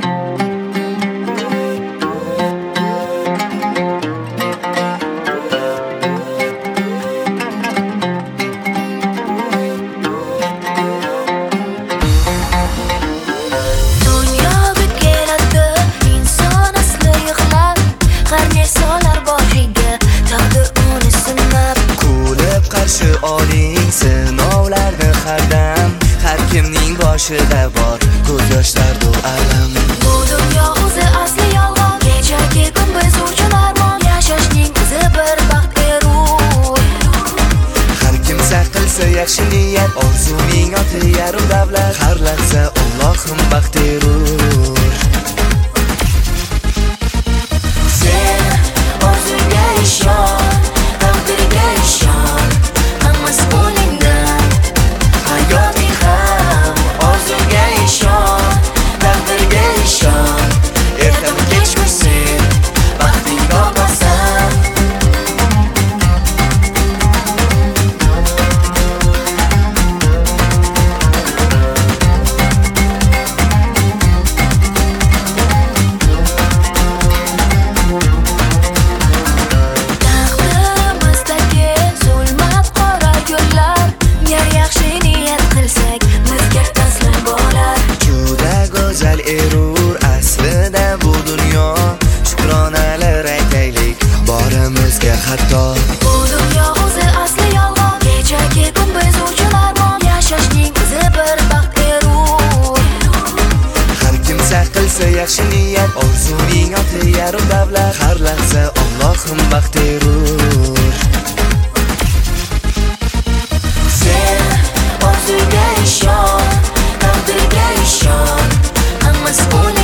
Oling sinovlarni har dam, har kimning boshida bor ko'z yoshlardu alam. Bu dunyo o'zi asli yolg'on, kechagi kun biz uchun armon, yashashning o'zi bir baxt berur. Har kimsa qilsa yaxshi niyat, orzuning oti yarim davlat, har lahza Allohim baxt berur. Sen orzunga ishon, taqdirga ishon, hammasi qo'lingdan. Hayoting ham orzuga ishon, taqdirga ishon, ertami kechmi sen baxting topasan. Erur aslida bu dunyo, shukronalar aytaylik borimizga hatto. Bu dunyo o'zi asli yolg'on, kechagi kun biz uchun armon, yashashning o'zi bir baxt berur. Har kimsa qilsa yaxshi niyat, orzuning oti yarim davlat, har lahza Allohim baxt berur. Sen orzuga ishon, taqdirga ishon, hammasi